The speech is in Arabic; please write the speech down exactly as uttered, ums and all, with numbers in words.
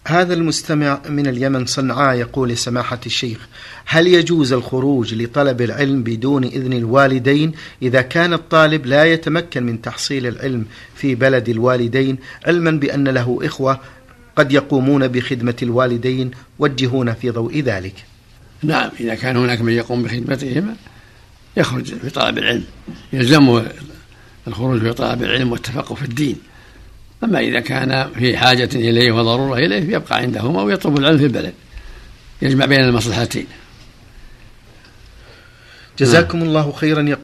هذا المستمع من اليمن صنعاء يقول: سماحة الشيخ، هل يجوز الخروج لطلب العلم بدون إذن الوالدين إذا كان الطالب لا يتمكن من تحصيل العلم في بلد الوالدين، علما بأن له إخوة قد يقومون بخدمة الوالدين؟ وجهونا في ضوء ذلك. نعم، إذا كان هناك من يقوم بخدمتهما يخرج في طلب العلم، يلزمه الخروج في طلب العلم والتفقه في الدين. أما إذا كان في حاجة إليه وضرورة إليه يبقى عندهما ويطلب العلم في البلد، يجمع بين المصلحتين. جزاكم الله خيرا.